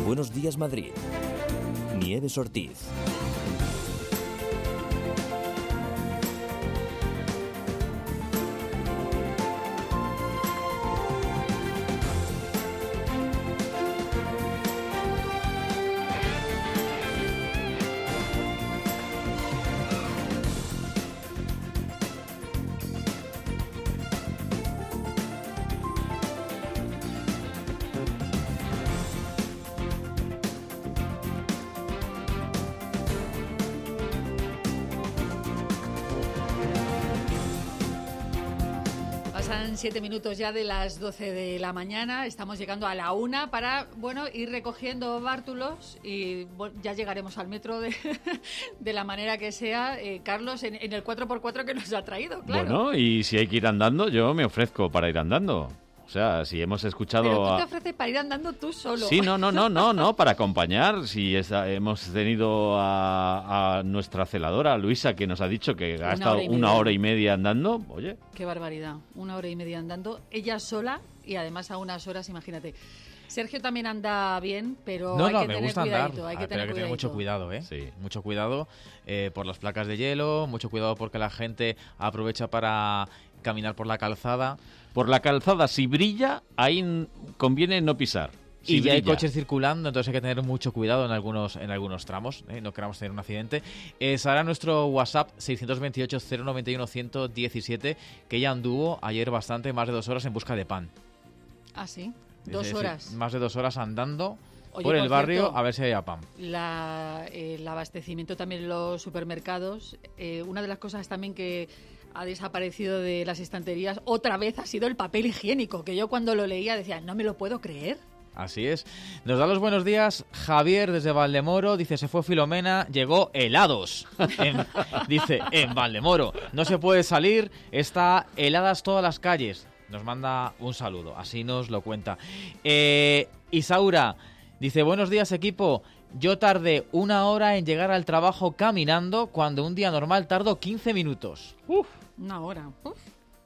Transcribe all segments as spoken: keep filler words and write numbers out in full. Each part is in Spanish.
Buenos Días Madrid. Nieves Ortiz. Pasan siete minutos ya de las doce de la mañana, estamos llegando a la una para, bueno, ir recogiendo bártulos y bueno, ya llegaremos al metro de, de la manera que sea, eh, Carlos, en, en el cuatro por cuatro que nos ha traído, claro. Bueno, y si hay que ir andando, yo me ofrezco para ir andando. O sea, si hemos escuchado... Pero tú te a... ofreces para ir andando tú solo. Sí, no, no, no, no, no, para acompañar. Si es, hemos tenido a, a nuestra celadora, Luisa, que nos ha dicho que ha Una estado hora y una media. hora y media andando, oye... Qué barbaridad, una hora y media andando, ella sola y además a unas horas, imagínate. Sergio también anda bien, pero No, hay no, que me tener gusta cuidadito, andar. hay que Ah, pero tener hay que tener mucho cuidadito. cuidado, ¿eh? Sí. Mucho cuidado eh, por las placas de hielo, mucho cuidado porque la gente aprovecha para caminar por la calzada. Por la calzada, si brilla, ahí n- conviene no pisar. Si Y ya hay brilla. coches circulando, entonces hay que tener mucho cuidado en algunos en algunos tramos, ¿eh? No queramos tener un accidente. Eh, Sara, nuestro WhatsApp seiscientos veintiocho, cero noventa y uno, ciento diecisiete, que ella anduvo ayer bastante, más de dos horas en busca de pan. Ah, sí, Es dos decir, horas. Más de dos horas andando Oye, por el por barrio cierto, a ver si había pan. La, el abastecimiento también en los supermercados, eh, una de las cosas también que ha desaparecido de las estanterías otra vez ha sido el papel higiénico, que yo cuando lo leía decía, no me lo puedo creer. Así es. Nos da los buenos días Javier desde Valdemoro. Dice, se fue Filomena, llegó helados. En- dice, en Valdemoro. No se puede salir, está heladas todas las calles. Nos manda un saludo, así nos lo cuenta. Eh, Isaura dice, buenos días equipo. Yo tardé una hora en llegar al trabajo caminando cuando un día normal tardo quince minutos. Uf, una hora. Uf.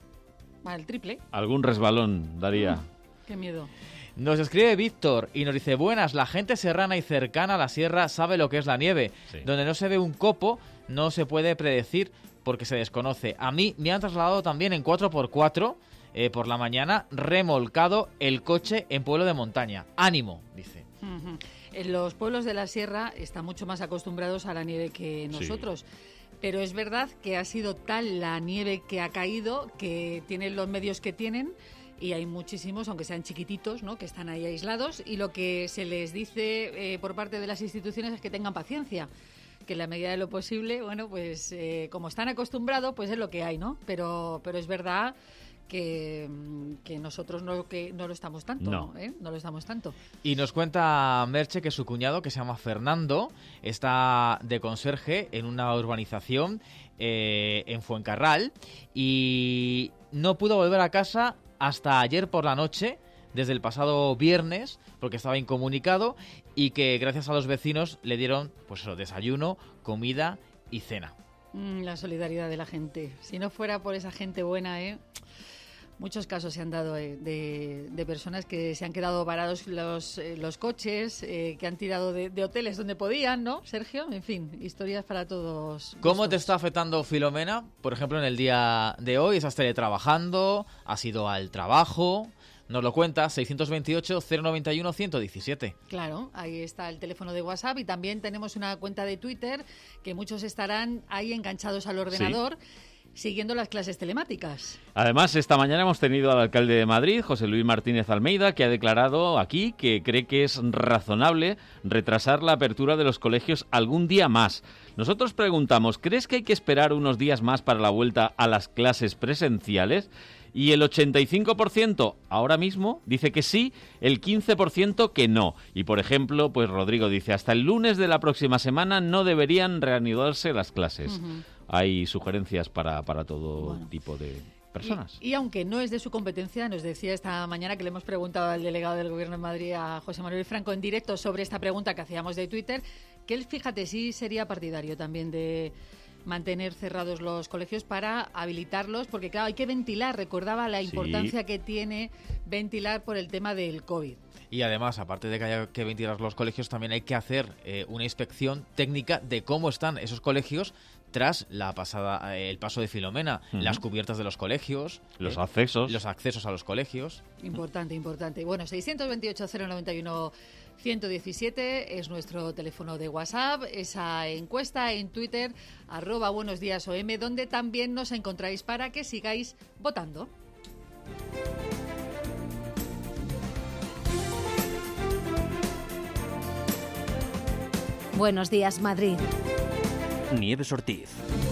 Va, el triple. Algún resbalón daría. Qué miedo. Nos escribe Víctor y nos dice, buenas, la gente serrana y cercana a la sierra sabe lo que es la nieve. Sí. Donde no se ve un copo, no se puede predecir porque se desconoce. A mí me han trasladado también en cuatro por cuatro eh, por la mañana, remolcado el coche en pueblo de montaña. Ánimo, dice. Ujú. En los pueblos de la sierra están mucho más acostumbrados a la nieve que nosotros. Pero es verdad que ha sido tal la nieve que ha caído que tienen los medios que tienen y hay muchísimos, aunque sean chiquititos, ¿no?, que están ahí aislados, y lo que se les dice eh, por parte de las instituciones es que tengan paciencia, que en la medida de lo posible, bueno, pues eh, como están acostumbrados, pues es lo que hay, ¿no? Pero, pero es verdad que, que nosotros no, que no lo estamos tanto, No. ¿eh? No lo estamos tanto. Y nos cuenta Merche que su cuñado, que se llama Fernando, está de conserje en una urbanización eh, en Fuencarral y no pudo volver a casa hasta ayer por la noche, desde el pasado viernes, porque estaba incomunicado, y que gracias a los vecinos le dieron, pues eso, desayuno, comida y cena. Mm, la solidaridad de la gente. Si no fuera por esa gente buena, ¿eh? Muchos casos se han dado eh, de, de personas que se han quedado varados los, eh, los coches, eh, que han tirado de, de hoteles donde podían, ¿no, Sergio? En fin, historias para todos. ¿Cómo te gustos. está afectando Filomena? Por ejemplo, en el día de hoy, estás teletrabajando, has ido al trabajo. Nos lo cuenta, seiscientos veintiocho, cero noventa y uno, ciento diecisiete. Claro, ahí está el teléfono de WhatsApp y también tenemos una cuenta de Twitter que muchos estarán ahí enganchados al ordenador siguiendo las clases telemáticas. Además, esta mañana hemos tenido al alcalde de Madrid, José Luis Martínez Almeida, que ha declarado aquí que cree que es razonable retrasar la apertura de los colegios algún día más. Nosotros preguntamos, ¿crees que hay que esperar unos días más para la vuelta a las clases presenciales? Y el ochenta y cinco por ciento ahora mismo dice que sí, el quince por ciento que no. Y, por ejemplo, pues Rodrigo dice, hasta el lunes de la próxima semana no deberían reanudarse las clases. Uh-huh. Hay sugerencias para, para todo Bueno. tipo de personas. Y, y aunque no es de su competencia, nos decía esta mañana que le hemos preguntado al delegado del Gobierno de Madrid, a José Manuel Franco, en directo sobre esta pregunta que hacíamos de Twitter, que él, fíjate, sí sería partidario también de mantener cerrados los colegios para habilitarlos, porque claro, hay que ventilar. Recordaba la importancia sí. que tiene ventilar por el tema del COVID. Y además, aparte de que haya que ventilar los colegios, también hay que hacer eh, una inspección técnica de cómo están esos colegios tras la pasada eh, el paso de Filomena, uh-huh. las cubiertas de los colegios, los eh, accesos, los accesos a los colegios. Importante, importante. Bueno, seiscientos veintiocho cero noventa y uno ciento diecisiete es nuestro teléfono de WhatsApp, esa encuesta en Twitter, arroba buenos días O M, donde también nos encontráis para que sigáis votando. Buenos días, Madrid. Nieves Ortiz.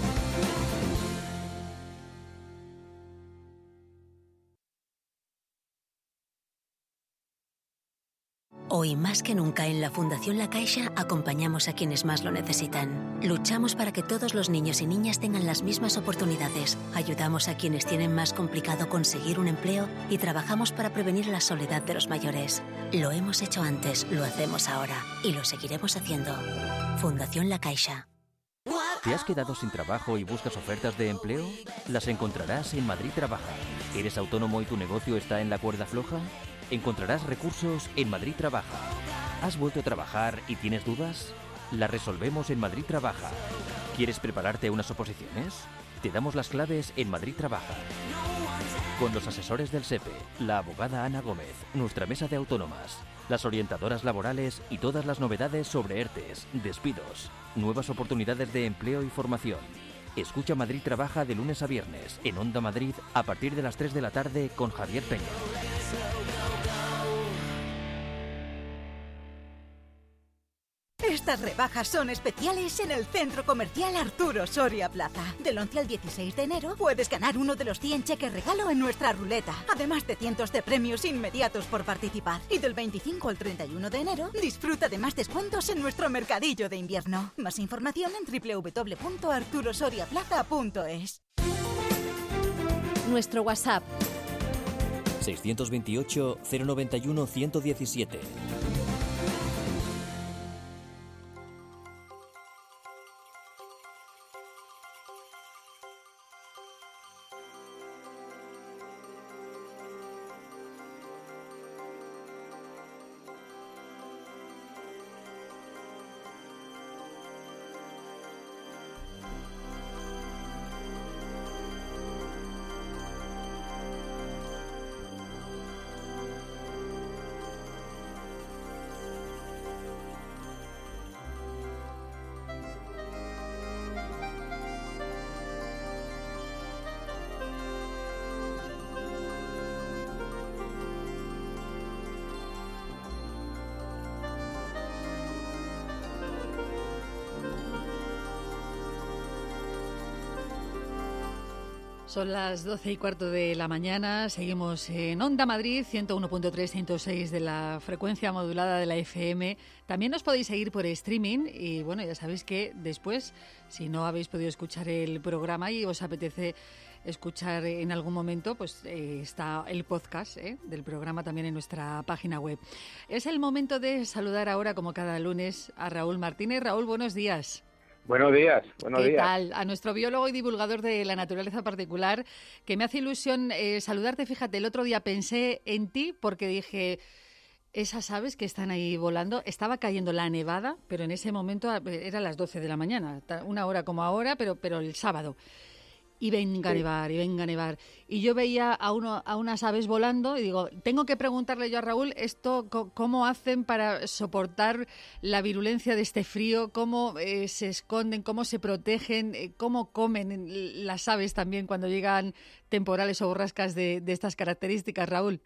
Hoy más que nunca en la Fundación La Caixa acompañamos a quienes más lo necesitan. Luchamos para que todos los niños y niñas tengan las mismas oportunidades. Ayudamos a quienes tienen más complicado conseguir un empleo y trabajamos para prevenir la soledad de los mayores. Lo hemos hecho antes, lo hacemos ahora y lo seguiremos haciendo. Fundación La Caixa. ¿Te has quedado sin trabajo y buscas ofertas de empleo? Las encontrarás en Madrid Trabaja. ¿Eres autónomo y tu negocio está en la cuerda floja? Encontrarás recursos en Madrid Trabaja. ¿Has vuelto a trabajar y tienes dudas? Las resolvemos en Madrid Trabaja. ¿Quieres prepararte a unas oposiciones? Te damos las claves en Madrid Trabaja. Con los asesores del S E P E, la abogada Ana Gómez, nuestra mesa de autónomas, las orientadoras laborales y todas las novedades sobre ERTES, despidos, nuevas oportunidades de empleo y formación. Escucha Madrid Trabaja de lunes a viernes en Onda Madrid a partir de las tres de la tarde con Javier Peña. Estas rebajas son especiales en el Centro Comercial Arturo Soria Plaza. Del once al dieciséis de enero puedes ganar uno de los cien cheques regalo en nuestra ruleta, además de cientos de premios inmediatos por participar. Y del veinticinco al treinta y uno de enero disfruta de más descuentos en nuestro mercadillo de invierno. Más información en doble u doble u doble u punto arturo soria plaza punto es. Nuestro WhatsApp seiscientos veintiocho cero noventa y uno ciento diecisiete. Son las doce y cuarto de la mañana, seguimos en Onda Madrid, ciento uno punto tres, ciento seis de la frecuencia modulada de la F M. También nos podéis seguir por streaming y bueno, ya sabéis que después, si no habéis podido escuchar el programa y os apetece escuchar en algún momento, pues eh, está el podcast eh, del programa también en nuestra página web. Es el momento de saludar ahora, como cada lunes, a Raúl Martínez. Raúl, buenos días. Buenos días, buenos ¿Qué días. tal? A nuestro biólogo y divulgador de la naturaleza particular, que me hace ilusión eh, saludarte. Fíjate, el otro día pensé en ti porque dije, esas aves que están ahí volando, estaba cayendo la nevada, pero en ese momento era las doce de la mañana, una hora como ahora, pero, pero el sábado. Y venga a nevar, y venga a nevar. Y yo veía a uno a unas aves volando y digo, tengo que preguntarle yo a Raúl esto, cómo hacen para soportar la virulencia de este frío, cómo eh, se esconden, cómo se protegen, eh, cómo comen las aves también cuando llegan temporales o borrascas de, de estas características, Raúl.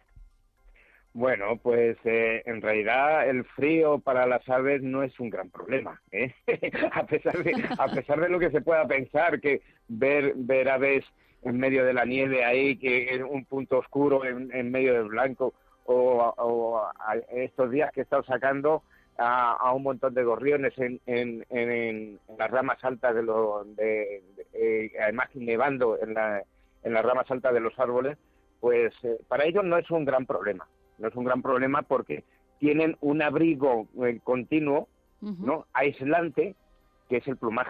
Bueno, pues eh, en realidad el frío para las aves no es un gran problema, ¿eh? a pesar de a pesar de lo que se pueda pensar, que ver ver aves en medio de la nieve ahí, que es un punto oscuro en, en medio del blanco, o, o a estos días que he estado sacando a, a un montón de gorriones en, en, en, en las ramas altas de los, de, de, eh, además nevando en, la, en las ramas altas de los árboles, pues eh, para ellos no es un gran problema. No es un gran problema porque tienen un abrigo eh, continuo, uh-huh. ¿no? aislante, que es el plumaje.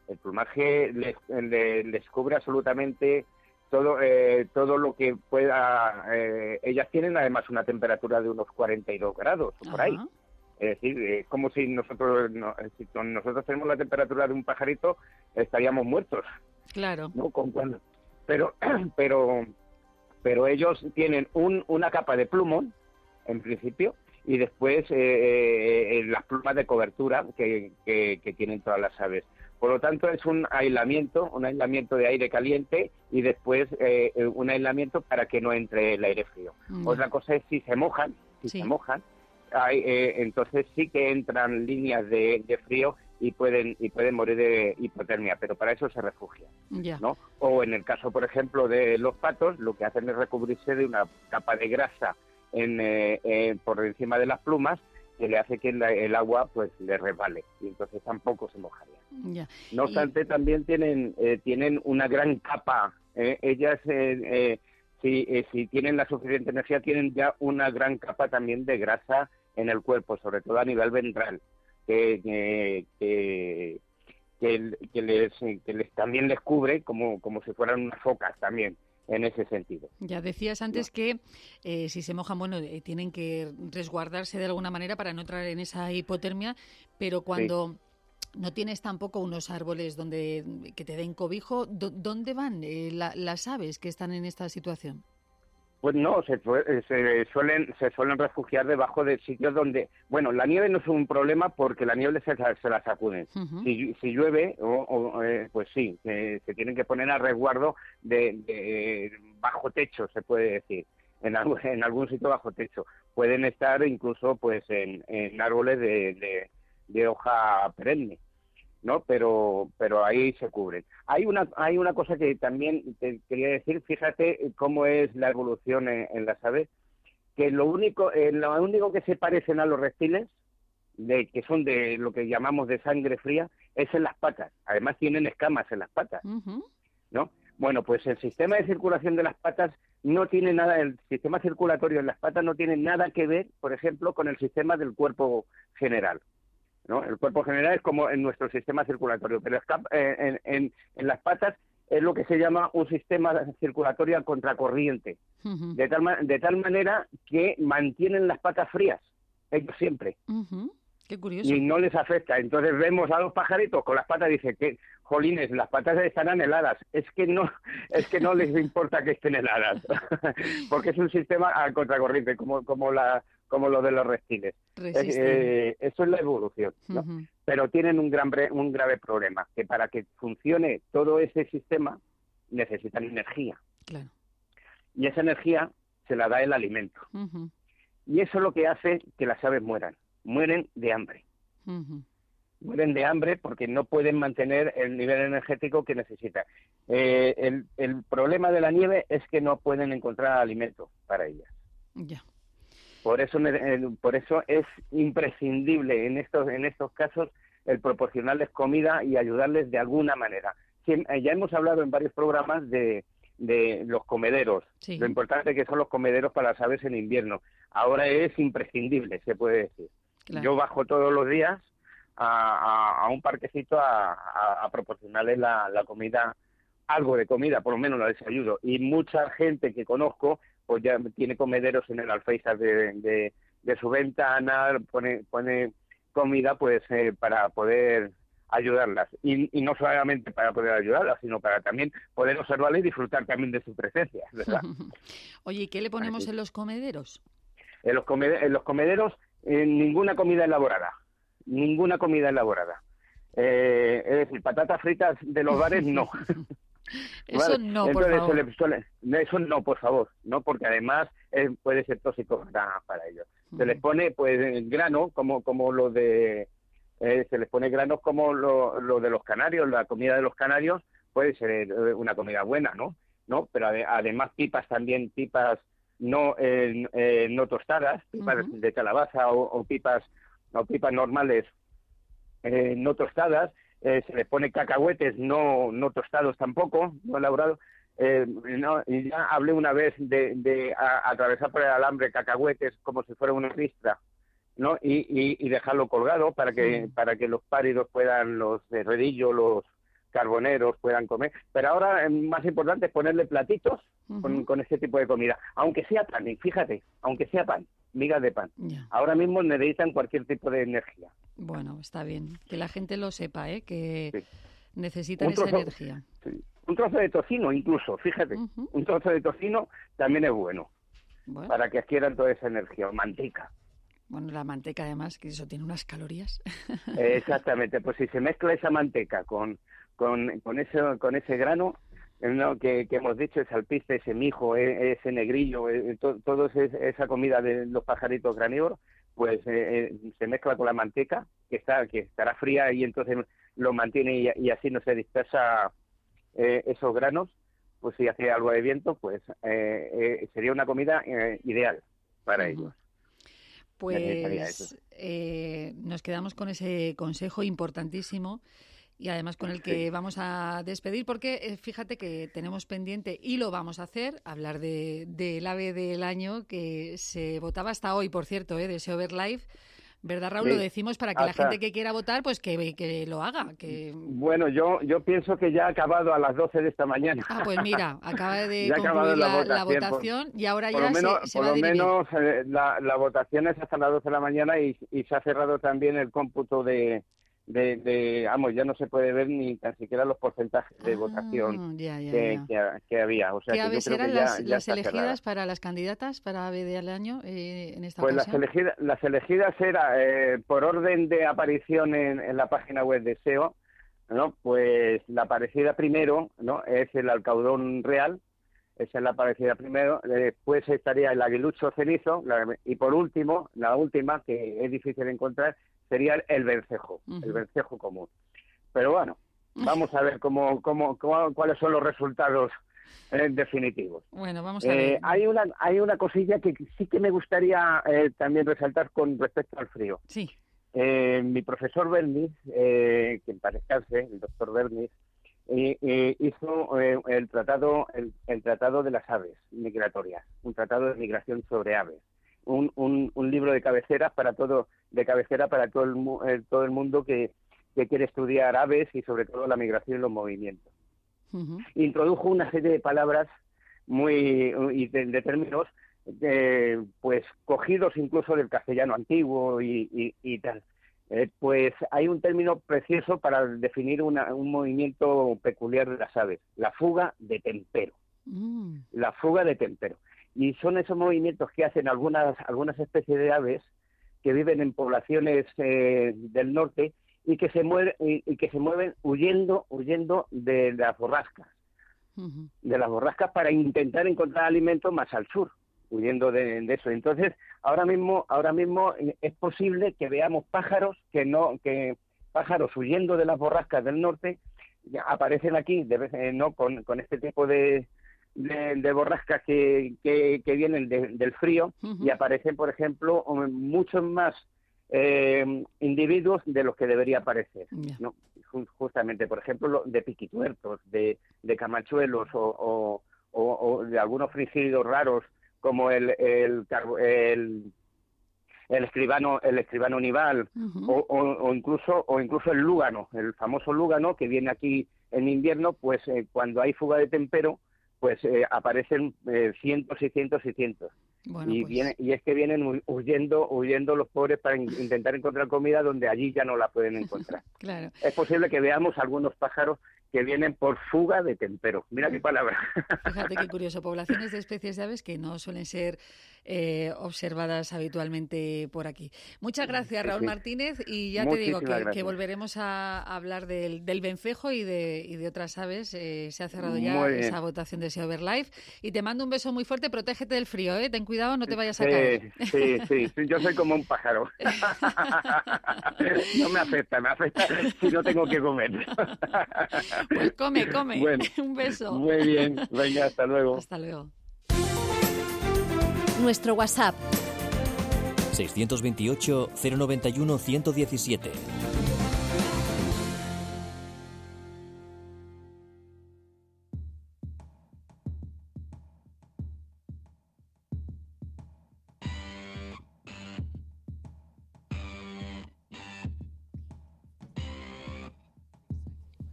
El plumaje les, les, les cubre absolutamente todo eh, todo lo que pueda. Eh, ellas tienen además una temperatura de unos cuarenta y dos grados o por ahí. Ajá. Es decir, es como si nosotros no, si con nosotros tenemos la temperatura de un pajarito, estaríamos muertos. Claro. ¿No? Con cuando, pero pero pero ellos tienen un, una capa de plumón en principio y después eh, eh, las plumas de cobertura que, que, que tienen todas las aves. Por lo tanto, es un aislamiento, un aislamiento de aire caliente y después eh, un aislamiento para que no entre el aire frío. Mm. Otra cosa es si se mojan, si sí. se mojan, hay, eh, entonces sí que entran líneas de, de frío y pueden y pueden morir de hipotermia, pero para eso se refugian, yeah. ¿no? O en el caso, por ejemplo, de los patos, lo que hacen es recubrirse de una capa de grasa en, eh, eh, por encima de las plumas, que le hace que la, el agua pues le resbale y entonces tampoco se mojaría. Yeah. No obstante, y... también tienen eh, tienen una gran capa. Eh, ellas, eh, eh, si, eh, si tienen la suficiente energía, tienen ya una gran capa también de grasa en el cuerpo, sobre todo a nivel ventral, que que, que, que, que, les, que les también les cubre como, como si fueran unas focas también. En ese sentido. Ya decías antes no. que eh, si se mojan, bueno, eh, tienen que resguardarse de alguna manera para no entrar en esa hipotermia, pero cuando sí. no tienes tampoco unos árboles donde que te den cobijo, ¿dónde van eh, la, las aves que están en esta situación? Pues no, se, se suelen se suelen refugiar debajo de sitios donde... Bueno, la nieve no es un problema porque la nieve se, se la sacuden. Uh-huh. Si, si llueve, o, o, eh, pues sí, se, se tienen que poner a resguardo de, de bajo techo, se puede decir, en, algún, en algún sitio bajo techo. Pueden estar incluso pues en, en árboles de, de, de hoja perenne, ¿no? Pero pero ahí se cubren. Hay una hay una cosa que también te quería decir, fíjate cómo es la evolución en, en las aves, que lo único eh, lo único que se parecen a los reptiles, de que son de lo que llamamos de sangre fría, es en las patas. Además tienen escamas en las patas, uh-huh. ¿no? Bueno, pues el sistema de circulación de las patas no tiene nada, el sistema circulatorio en las patas no tiene nada que ver, por ejemplo, con el sistema del cuerpo general, ¿no? El cuerpo general es como en nuestro sistema circulatorio, pero en, en, en las patas es lo que se llama un sistema circulatorio a contracorriente, uh-huh. de, tal, de tal manera que mantienen las patas frías, ellos siempre. Uh-huh. Qué curioso. Y no les afecta. Entonces vemos a los pajaritos con las patas y dice que, jolines, las patas estarán heladas. Es que no, es que no les importa que estén heladas, porque es un sistema a contracorriente, como, como la como lo de los reptiles. Eh, eso es la evolución, ¿no? Uh-huh. Pero tienen un gran un grave problema, que para que funcione todo ese sistema necesitan energía. Claro. Y esa energía se la da el alimento. Uh-huh. Y eso es lo que hace que las aves mueran. Mueren de hambre. Uh-huh. Mueren de hambre porque no pueden mantener el nivel energético que necesitan. Eh, el, el problema de la nieve es que no pueden encontrar alimento para ellas. Ya. Yeah. Por eso, por eso es imprescindible en estos en estos casos el proporcionarles comida y ayudarles de alguna manera. Ya hemos hablado en varios programas de, de los comederos, sí. Lo importante que son los comederos para las aves en invierno. Ahora es imprescindible, se puede decir. Claro. Yo bajo todos los días a, a, a un parquecito a, a, a proporcionarles la, la comida, algo de comida, por lo menos la desayuno. Y mucha gente que conozco pues ya tiene comederos en el alféizar de, de, de su ventana, pone pone comida pues eh, para poder ayudarlas. Y, y no solamente para poder ayudarlas, sino para también poder observarlas y disfrutar también de su presencia, ¿verdad? Oye, ¿y qué le ponemos Así. en los comederos? En los, comederos, en los comederos eh, ninguna comida elaborada, ninguna comida elaborada. Eh, es decir, patatas fritas de los bares, no. Eso ¿vale? no, Entonces, por favor. Se le suele, eso no, por favor, no, porque además eh, puede ser tóxico para, para ellos. Se les pone, pues, grano, como como lo de, eh, se les pone granos como lo, lo de los canarios, la comida de los canarios puede ser una comida buena, ¿no? ¿No? Pero ade- además pipas también, pipas no eh, eh, no tostadas, pipas uh-huh. de calabaza o, o pipas o pipas normales eh, no tostadas. Eh, se les pone cacahuetes no no tostados tampoco, no elaborados. Eh, no, y ya hablé una vez de, de a, atravesar por el alambre cacahuetes como si fuera una ristra, ¿no? Y, y, y dejarlo colgado para que mm. para que los páridos puedan, los de redillo, los carboneros puedan comer. Pero ahora eh, más importante es ponerle platitos uh-huh. con, con ese tipo de comida. Aunque sea pan, y fíjate, aunque sea pan, migas de pan. Yeah. Ahora mismo necesitan cualquier tipo de energía. Bueno, está bien. Que la gente lo sepa, ¿eh? Que sí. necesitan un trozo, esa energía. Sí. Un trozo de tocino incluso, fíjate. Uh-huh. Un trozo de tocino también es bueno. Bueno. Para que adquieran toda esa energía. O manteca. Bueno, la manteca además, que eso tiene unas calorías. Exactamente, pues si se mezcla esa manteca con, con, con, ese, con ese grano, ¿no? que, que hemos dicho, ese alpiste, ese mijo, ese negrillo, to, todo ese, esa comida de los pajaritos granívoros, pues eh, se mezcla con la manteca, que está que estará fría y entonces lo mantiene y, y así no se dispersa eh, esos granos, pues si hace algo de viento, pues eh, eh, sería una comida eh, ideal para uh-huh. ellos. Pues eh, nos quedamos con ese consejo importantísimo y además con el que sí. vamos a despedir porque eh, fíjate que tenemos pendiente y lo vamos a hacer, hablar de del ave del año que se votaba hasta hoy, por cierto, eh, de Seover Live. ¿Verdad, Raúl? Sí. Lo decimos para que hasta... la gente que quiera votar, pues que, que lo haga. Que... Bueno, yo yo pienso que ya ha acabado a las doce de esta mañana. Ah, pues mira, acaba de concluir la, la, votación, la votación y ahora ya menos, se, se por va a dividir. Por lo menos eh, la, la votación es hasta las doce de la mañana y, y se ha cerrado también el cómputo de, de, de, vamos, ya no se puede ver ni tan siquiera los porcentajes de ah, votación ya, ya, que, ya. Que, que había. O sea, ¿Qué que aves yo creo eran que ya, las, ya las elegidas cerrada. para las candidatas para ave del año eh, en esta pues ocasión? Pues las elegidas, las elegidas era eh, por orden de aparición en, en la página web de S E O, ¿no? Pues la aparecida primero, ¿no? Es el alcaudón real, esa es la aparecida primero, después estaría el aguilucho cenizo, la, y por último, la última, que es difícil de encontrar, sería el vencejo, uh-huh. el vencejo común. Pero bueno, vamos a ver cómo, cómo, cómo cuáles son los resultados eh, definitivos. Bueno, vamos a ver. Eh, hay una hay una cosilla que sí que me gustaría eh, también resaltar con respecto al frío. Sí. Eh, mi profesor Bernis, eh, que en paz descanse, el doctor Bernis, eh, eh, hizo eh, el tratado el, el tratado de las aves migratorias, un tratado de migración sobre aves. Un, un, un libro de cabecera para todo de cabecera para todo el, eh, todo el mundo que, que quiere estudiar aves y sobre todo la migración y los movimientos. Uh-huh. Introdujo una serie de palabras muy y de, de términos eh, pues cogidos incluso del castellano antiguo y, y, y tal. Eh, pues hay un término precioso para definir una, un movimiento peculiar de las aves, la fuga de tempero. Uh-huh. La fuga de tempero. Y son esos movimientos que hacen algunas algunas especies de aves que viven en poblaciones eh, del norte y que se mueven y, y que se mueven huyendo huyendo de las borrascas, uh-huh. de las borrascas para intentar encontrar alimento más al sur, huyendo de, de eso. Entonces, ahora mismo ahora mismo es posible que veamos pájaros que no que pájaros huyendo de las borrascas del norte aparecen aquí de vez, eh, no con, con este tipo de De, de borrascas que, que, que vienen de, del frío uh-huh. y aparecen, por ejemplo, muchos más eh, individuos de los que debería aparecer, yeah. ¿no? Justamente, por ejemplo, de piquituertos, de, de camachuelos o, o, o, o de algunos fringílidos raros como el el, el, el escribano el escribano nival uh-huh. o, o, o incluso o incluso el lúgano, el famoso lúgano que viene aquí en invierno, pues eh, cuando hay fuga de tempero pues eh, aparecen eh, cientos y cientos y cientos. Bueno, y, pues... viene, y es que vienen huyendo huyendo los pobres para in- intentar encontrar comida donde allí ya no la pueden encontrar. Claro. Es posible que veamos algunos pájaros que vienen por fuga de tempero. Mira qué palabra. Fíjate qué curioso. Poblaciones de especies de aves que no suelen ser eh, observadas habitualmente por aquí. Muchas gracias, Raúl sí, sí. Martínez. Y ya Muchísimas te digo que, que volveremos a hablar del, del vencejo y de, y de otras aves. Eh, se ha cerrado ya esa votación de Seover Live. Y te mando un beso muy fuerte. Protégete del frío, ¿eh? Ten cuidado, no te vayas a sí, caer. Sí, sí, sí. Yo soy como un pájaro. No me afecta, me afecta si no tengo que comer. Pues come, come. Bueno, un beso. Muy bien. Venga, hasta luego. Hasta luego. Nuestro WhatsApp. seiscientos veintiocho, cero noventa y uno, ciento diecisiete.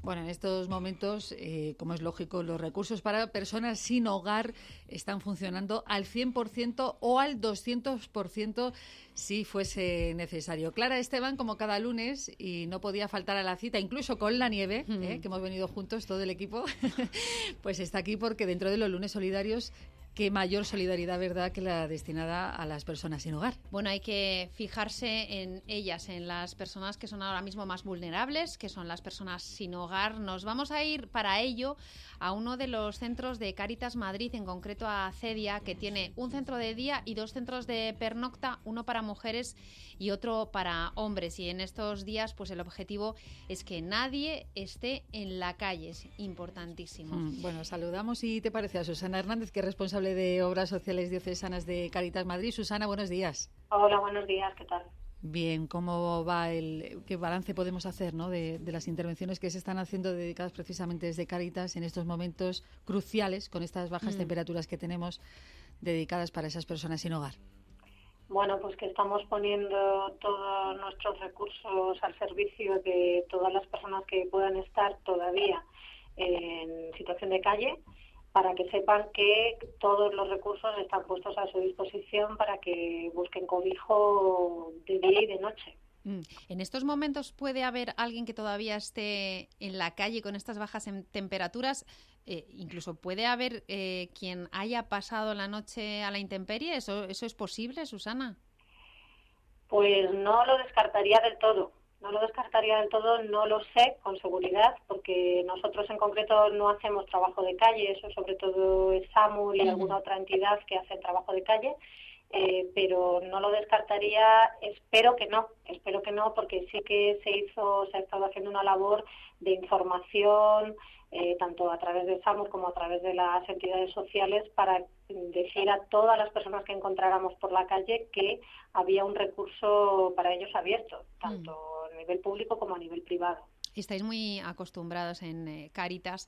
Bueno, en estos momentos, eh, como es lógico, los recursos para personas sin hogar están funcionando al cien por ciento o al doscientos por ciento si fuese necesario. Clara Esteban, como cada lunes, y no podía faltar a la cita, incluso con la nieve, mm. eh, que hemos venido juntos, todo el equipo, pues está aquí porque dentro de los lunes solidarios, qué mayor solidaridad, ¿verdad?, que la destinada a las personas sin hogar. Bueno, hay que fijarse en ellas, en las personas que son ahora mismo más vulnerables, que son las personas sin hogar. Nos vamos a ir para ello a uno de los centros de Cáritas Madrid, en concreto a Cedia, que tiene un centro de día y dos centros de pernocta, uno para mujeres y otro para hombres. Y en estos días, pues el objetivo es que nadie esté en la calle. Es importantísimo. Mm, bueno, saludamos, y te parece, a Susana Hernández, que es responsable de Obras Sociales Diocesanas de Cáritas Madrid. Susana, buenos días. Hola, buenos días, ¿qué tal? Bien, ¿cómo va el, qué balance podemos hacer, ¿no?, de, de las intervenciones que se están haciendo dedicadas precisamente desde Cáritas en estos momentos cruciales, con estas bajas mm. temperaturas que tenemos, dedicadas para esas personas sin hogar? Bueno, pues que estamos poniendo todos nuestros recursos al servicio de todas las personas que puedan estar todavía en situación de calle, para que sepan que todos los recursos están puestos a su disposición para que busquen cobijo de día y de noche. Mm. ¿En estos momentos puede haber alguien que todavía esté en la calle con estas bajas en temperaturas? Eh, incluso puede haber eh, quien haya pasado la noche a la intemperie. ¿Eso, eso es posible, Susana? Pues no lo descartaría del todo. No lo descartaría del todo, no lo sé con seguridad, porque nosotros en concreto no hacemos trabajo de calle, eso sobre todo es SAMUR y uh-huh. alguna otra entidad que hace trabajo de calle, eh, pero no lo descartaría, espero que no, espero que no, porque sí que se hizo, se ha estado haciendo una labor de información, eh, tanto a través de SAMUR como a través de las entidades sociales, para decir a todas las personas que encontráramos por la calle que había un recurso para ellos abierto, tanto mm. a nivel público como a nivel privado. Estáis muy acostumbrados en eh, Cáritas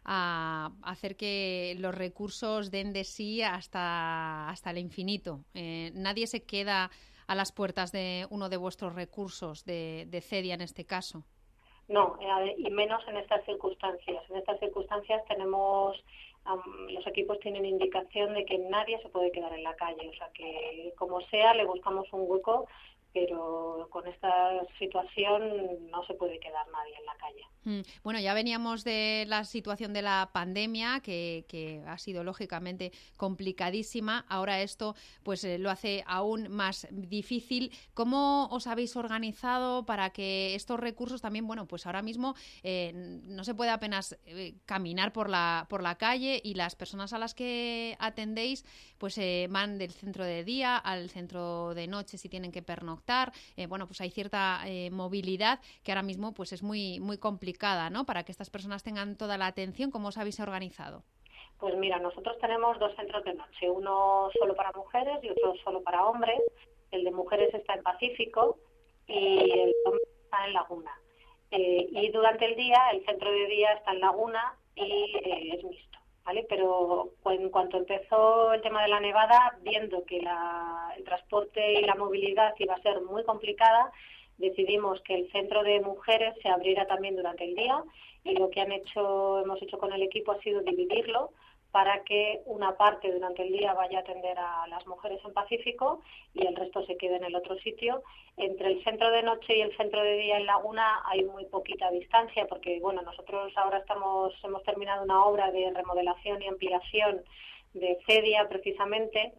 a hacer que los recursos den de sí hasta, hasta el infinito. Eh, nadie se queda a las puertas de uno de vuestros recursos, de, de Cedia en este caso. No, eh, y menos en estas circunstancias. En estas circunstancias tenemos, um, los equipos tienen indicación de que nadie se puede quedar en la calle. O sea que, como sea, le buscamos un hueco, pero con esta situación no se puede quedar nadie en la calle. Mm. Bueno, ya veníamos de la situación de la pandemia, que, que ha sido lógicamente complicadísima. Ahora esto pues eh, lo hace aún más difícil. ¿Cómo os habéis organizado para que estos recursos también, bueno, pues ahora mismo eh, no se puede apenas eh, caminar por la, por la calle, y las personas a las que atendéis pues eh, van del centro de día al centro de noche si tienen que pernoctar? Eh, bueno, pues hay cierta eh, movilidad que ahora mismo pues es muy muy complicada, ¿no?, para que estas personas tengan toda la atención. ¿Cómo os habéis organizado? Pues mira, nosotros tenemos dos centros de noche, uno solo para mujeres y otro solo para hombres. El de mujeres está en Pacífico y el hombre está en Laguna. Eh, y durante el día, el centro de día está en Laguna y eh, es mixto, ¿vale? Pero en cuanto empezó el tema de la nevada, viendo que la, el transporte y la movilidad iba a ser muy complicada, decidimos que el centro de mujeres se abriera también durante el día, y lo que han hecho, hemos hecho con el equipo ha sido dividirlo para que una parte durante el día vaya a atender a las mujeres en Pacífico y el resto se quede en el otro sitio. Entre el centro de noche y el centro de día en Laguna hay muy poquita distancia, porque bueno, nosotros ahora estamos hemos terminado una obra de remodelación y ampliación de Cedia precisamente,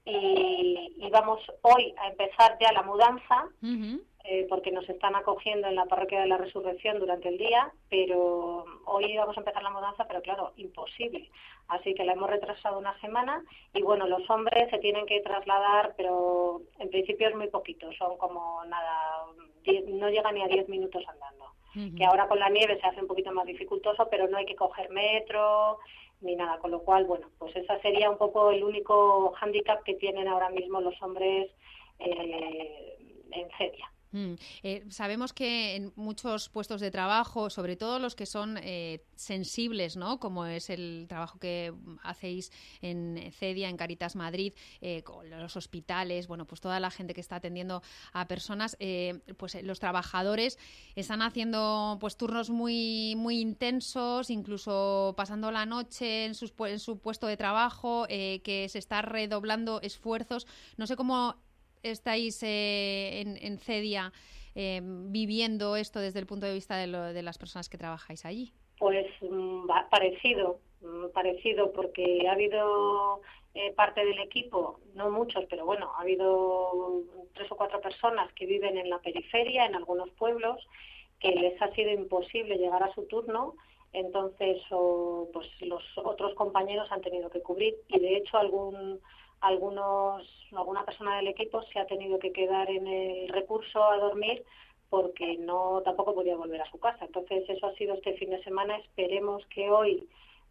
y, y vamos hoy a empezar ya la mudanza. Uh-huh. Eh, porque nos están acogiendo en la Parroquia de la Resurrección durante el día, pero hoy vamos a empezar la mudanza, pero claro, imposible. Así que la hemos retrasado una semana, y bueno, los hombres se tienen que trasladar, pero en principio es muy poquito, son como nada, diez, no llegan ni a diez minutos andando. Uh-huh. Que ahora con la nieve se hace un poquito más dificultoso, pero no hay que coger metro ni nada, con lo cual, bueno, pues esa sería un poco el único hándicap que tienen ahora mismo los hombres eh, en Cedia. Mm. Eh, sabemos que en muchos puestos de trabajo, sobre todo los que son eh, sensibles, ¿no? Como es el trabajo que hacéis en CEDIA, en Cáritas Madrid, eh, con los hospitales, bueno, pues toda la gente que está atendiendo a personas, eh, pues los trabajadores están haciendo pues turnos muy muy intensos, incluso pasando la noche en, sus, en su puesto de trabajo, eh, que se está redoblando esfuerzos. No sé cómo estáis eh, en, en CEDIA eh, viviendo esto desde el punto de vista de, lo, de las personas que trabajáis allí. Pues mm, parecido, mm, parecido, porque ha habido eh, parte del equipo, no muchos, pero bueno, ha habido tres o cuatro personas que viven en la periferia, en algunos pueblos, que les ha sido imposible llegar a su turno. Entonces, o, pues los otros compañeros han tenido que cubrir, y de hecho algún algunos alguna persona del equipo se ha tenido que quedar en el recurso a dormir porque no tampoco podía volver a su casa. Entonces eso ha sido este fin de semana. Esperemos que hoy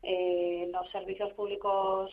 eh, los servicios públicos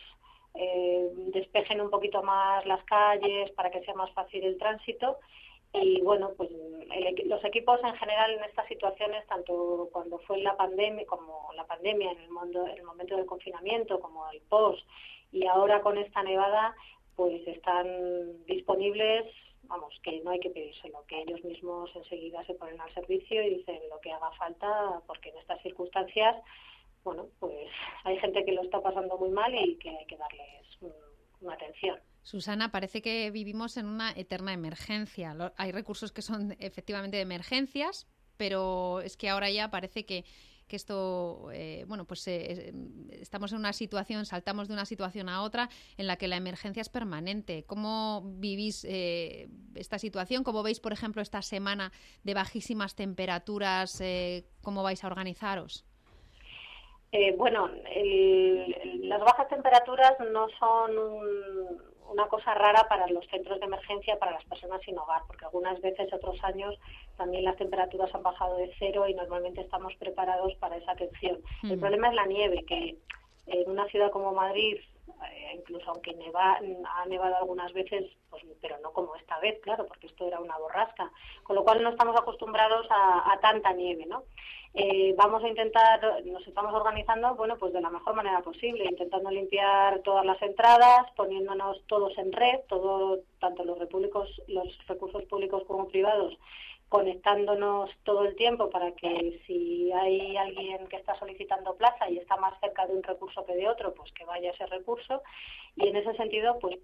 eh, despejen un poquito más las calles para que sea más fácil el tránsito. Y bueno, pues el, los equipos en general en estas situaciones, tanto cuando fue la pandemia, como la pandemia en el, mundo, en el momento del confinamiento, como el post, y ahora con esta nevada, pues están disponibles, vamos, que no hay que pedírselo, que ellos mismos enseguida se ponen al servicio y dicen lo que haga falta, porque en estas circunstancias, bueno, pues hay gente que lo está pasando muy mal y que hay que darles una atención. Susana, parece que vivimos en una eterna emergencia. Hay recursos que son efectivamente de emergencias, pero es que ahora ya parece que, que esto, eh, bueno, pues eh, estamos en una situación, saltamos de una situación a otra en la que la emergencia es permanente. ¿Cómo vivís eh, esta situación? ¿Cómo veis, por ejemplo, esta semana de bajísimas temperaturas? Eh, ¿Cómo vais a organizaros? Eh, bueno, el, las bajas temperaturas no son un, una cosa rara para los centros de emergencia, para las personas sin hogar, porque algunas veces, otros años, también las temperaturas han bajado de cero y normalmente estamos preparados para esa atención. Mm. El problema es la nieve, que en una ciudad como Madrid, eh, incluso aunque neva, ha nevado algunas veces, pues, pero no como esta vez, claro, porque esto era una borrasca, con lo cual no estamos acostumbrados a, a tanta nieve, ¿no? Eh, vamos a intentar, nos estamos organizando, bueno, pues de la mejor manera posible, intentando limpiar todas las entradas, poniéndonos todos en red, todo, tanto los, repúblicos, los recursos públicos como privados, conectándonos todo el tiempo para que si hay alguien que está solicitando plaza y está más cerca de un recurso que de otro, pues que vaya a ese recurso. Y en ese sentido, pues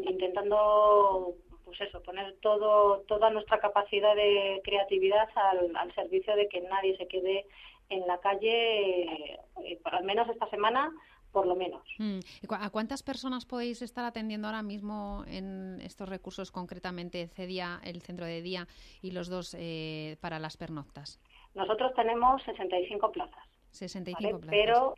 intentando, pues eso, poner todo toda nuestra capacidad de creatividad al, al servicio de que nadie se quede en la calle, eh, por al menos esta semana, por lo menos. Mm. ¿A cuántas personas podéis estar atendiendo ahora mismo en estos recursos, concretamente CEDIA, el centro de día, y los dos eh, para las pernoctas? Nosotros tenemos sesenta y cinco plazas. sesenta y cinco ¿vale? plazas. Pero,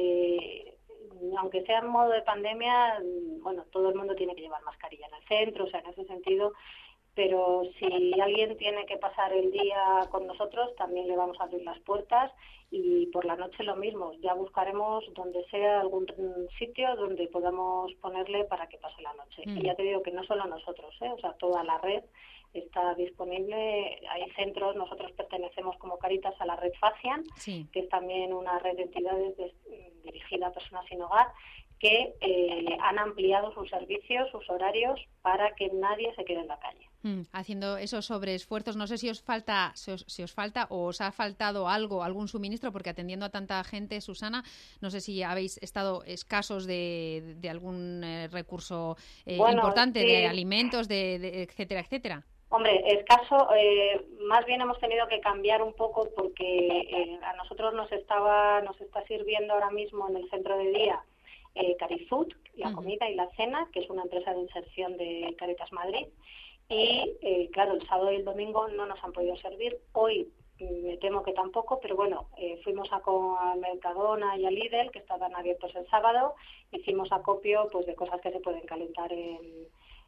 eh, aunque sea en modo de pandemia, bueno, todo el mundo tiene que llevar mascarilla en el centro, o sea, en ese sentido. Pero si alguien tiene que pasar el día con nosotros, también le vamos a abrir las puertas, y por la noche lo mismo. Ya buscaremos donde sea algún sitio donde podamos ponerle para que pase la noche. Mm. Y ya te digo que no solo nosotros, ¿eh? O sea, toda la red está disponible. Hay centros, nosotros pertenecemos como Cáritas a la red Facian, sí, que es también una red de entidades de, dirigida a personas sin hogar, que eh, han ampliado sus servicios, sus horarios, para que nadie se quede en la calle. Mm, haciendo esos sobreesfuerzos, no sé si os falta, si os, si os falta o os ha faltado algo, algún suministro, porque atendiendo a tanta gente, Susana, no sé si habéis estado escasos de, de algún eh, recurso eh, bueno, importante, sí, de alimentos, de, de etcétera, etcétera. Hombre, escaso, eh, más bien hemos tenido que cambiar un poco porque eh, a nosotros nos estaba, nos está sirviendo ahora mismo en el centro de día eh, Carifood, la uh-huh. comida y la cena, que es una empresa de inserción de Cáritas Madrid. Y, eh, claro, el sábado y el domingo no nos han podido servir. Hoy me temo que tampoco, pero bueno, eh, fuimos a, a Mercadona y a Lidl, que estaban abiertos el sábado. Hicimos acopio pues de cosas que se pueden calentar en,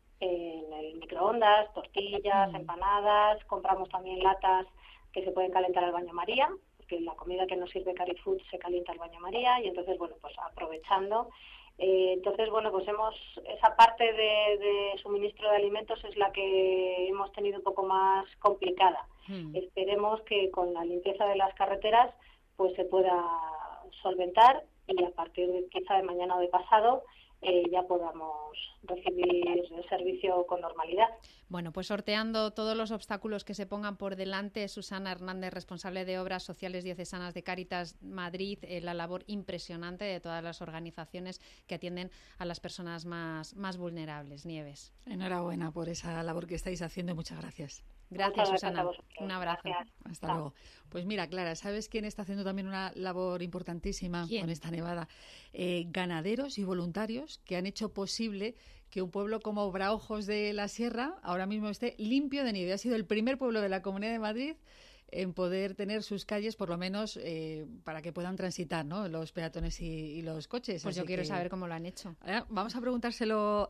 en el microondas, tortillas, mm. empanadas. Compramos también latas que se pueden calentar al baño María, porque la comida que nos sirve Carifood se calienta al baño María. Y entonces, bueno, pues aprovechando. Eh, entonces, bueno, pues hemos esa parte de, de suministro de alimentos es la que hemos tenido un poco más complicada. Mm. Esperemos que con la limpieza de las carreteras pues se pueda solventar y a partir de quizá de mañana o de pasado eh, ya podamos recibir el servicio con normalidad. Bueno, pues sorteando todos los obstáculos que se pongan por delante, Susana Hernández, responsable de Obras Sociales Diocesanas de Cáritas Madrid, eh, la labor impresionante de todas las organizaciones que atienden a las personas más, más vulnerables. Nieves. Enhorabuena por esa labor que estáis haciendo y muchas gracias. Gracias, Susana. Un abrazo. Gracias. Hasta ah. luego. Pues mira, Clara, ¿sabes quién está haciendo también una labor importantísima ¿Quién? con esta nevada? Eh, ganaderos y voluntarios que han hecho posible que un pueblo como Braojos de la Sierra ahora mismo esté limpio de nieve. Ha sido el primer pueblo de la Comunidad de Madrid en poder tener sus calles, por lo menos, eh, para que puedan transitar, ¿no?, los peatones y, y los coches. Pues Así yo quiero que, saber cómo lo han hecho. Eh, vamos a preguntárselo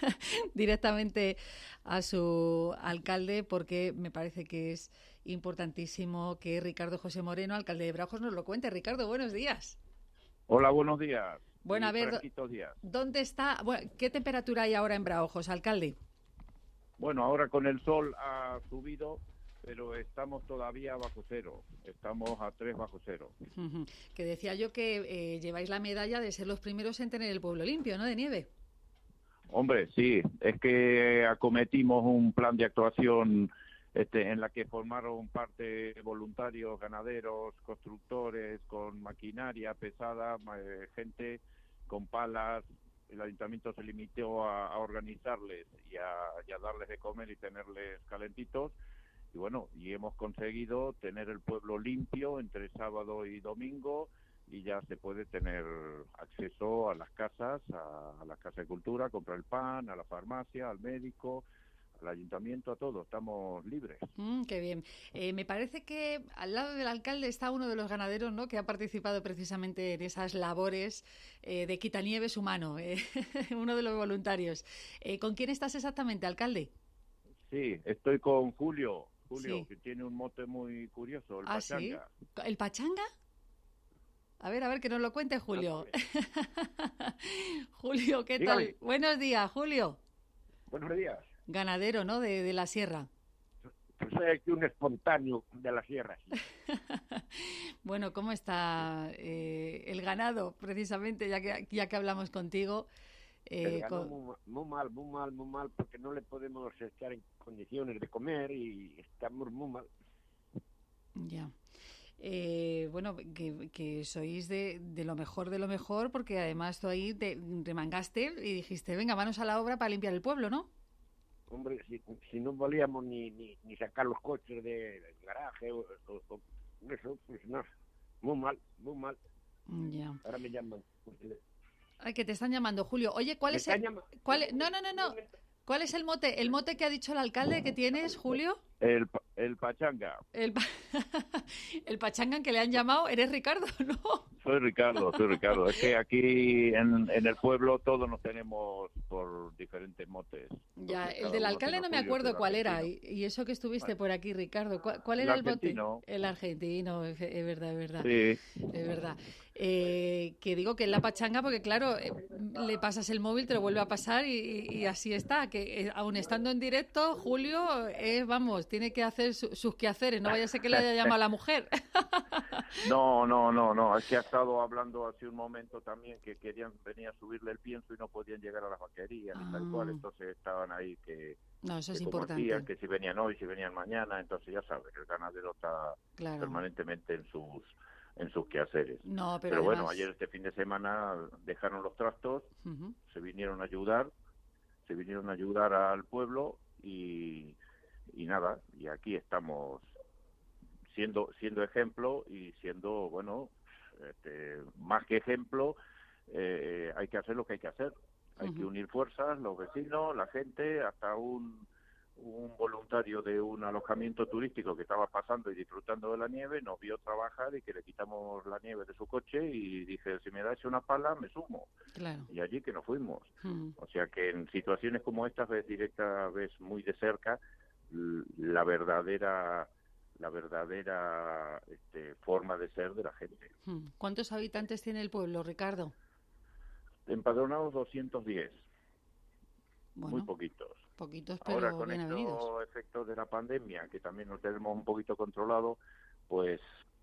directamente a su alcalde, porque me parece que es importantísimo que Ricardo José Moreno, alcalde de Braojos, nos lo cuente. Ricardo, buenos días. Hola, buenos días. Bueno, a ver, días. ¿dónde está? Bueno, ¿qué temperatura hay ahora en Braojos, alcalde? Bueno, ahora con el sol ha subido, pero estamos todavía bajo cero. Estamos a tres bajo cero. Uh-huh. Que decía yo que eh, lleváis la medalla de ser los primeros en tener el pueblo limpio, ¿no?, de nieve. Hombre, sí. Es que acometimos un plan de actuación este, en la que formaron parte voluntarios, ganaderos, constructores, con maquinaria pesada, eh, gente con palas. El ayuntamiento se limitó a, a organizarles y a, y a darles de comer y tenerles calentitos. Y bueno, y hemos conseguido tener el pueblo limpio entre sábado y domingo y ya se puede tener acceso a las casas, a, a la Casa de Cultura, comprar el pan, a la farmacia, al médico, al ayuntamiento, a todo. Estamos libres. Mm, qué bien. Eh, me parece que al lado del alcalde está uno de los ganaderos, ¿no?, que ha participado precisamente en esas labores eh, de quitanieves humano, eh, uno de los voluntarios. Eh, ¿Con quién estás exactamente, alcalde? Sí, estoy con Julio. Julio, sí. que tiene un mote muy curioso, el ¿Ah, Pachanga. ¿sí? ¿El Pachanga? A ver, a ver, que nos lo cuente Julio. Julio, ¿qué Dígame. tal? Buenos días, Julio. Buenos días. Ganadero, ¿no?, de, de la sierra. Pues soy aquí un espontáneo de la sierra. Sí. Bueno, ¿cómo está eh, el ganado, precisamente, ya que, ya que hablamos contigo? Eh, con... muy, muy mal, muy mal, muy mal, porque no le podemos estar en condiciones de comer y estamos muy mal. Ya. Eh, bueno, que, que sois de, de lo mejor de lo mejor, porque además tú ahí te remangaste y dijiste, venga, manos a la obra para limpiar el pueblo, ¿no? Hombre, si, si no valíamos ni, ni, ni sacar los coches de, del garaje o, o, o eso, pues no, muy mal, muy mal. Ya. Ahora me llaman. Ay, que te están llamando, Julio. Oye, ¿cuál es el... ¿cuál es... No, no, no, no. ¿Cuál es el mote? ¿El mote que ha dicho el alcalde que tienes, Julio? El, el Pachanga. El, pa... el Pachanga que le han llamado, ¿eres Ricardo, no? Soy Ricardo, soy Ricardo. Es que aquí en, en el pueblo todos nos tenemos por diferentes motes. Ya, Entonces, el del alcalde no me acuerdo cuál era. Y, y eso que estuviste vale. por aquí, Ricardo. ¿Cuál, cuál era el, el mote? El argentino, es verdad, es verdad. Sí. Es verdad. Eh, que digo que es la Pachanga porque, claro, eh, le pasas el móvil, te lo vuelve a pasar y, y así está. Que eh, aun estando en directo, Julio, eh, vamos, tiene que hacer su, sus quehaceres. No vaya a ser que le haya llamado a la mujer. No, no, no, no. Es que ha estado hablando hace un momento también que querían venir a subirle el pienso y no podían llegar a las vaquerías ah. y tal cual. Entonces estaban ahí que... No, eso es que importante. Decían, que si venían hoy, si venían mañana. Entonces ya sabes, el ganadero está claro. permanentemente en sus... en sus quehaceres. No, pero pero además... bueno, ayer este fin de semana dejaron los trastos, uh-huh. se vinieron a ayudar, se vinieron a ayudar al pueblo y, y nada, y aquí estamos siendo siendo ejemplo y siendo, bueno, este, más que ejemplo, eh, hay que hacer lo que hay que hacer. Hay uh-huh. que unir fuerzas, los vecinos, la gente, hasta un un voluntario de un alojamiento turístico que estaba pasando y disfrutando de la nieve, nos vio trabajar y que le quitamos la nieve de su coche y dije, si me das una pala, me sumo. Claro. Y allí que nos fuimos. Mm. O sea que en situaciones como estas ves directa, ves muy de cerca la verdadera la verdadera este, forma de ser de la gente. ¿Cuántos habitantes tiene el pueblo, Ricardo? Empadronados doscientos diez. Bueno, muy poquitos. Poquitos, pero ahora con bien estos avenidos. efectos de la pandemia, que también lo tenemos un poquito controlado, pues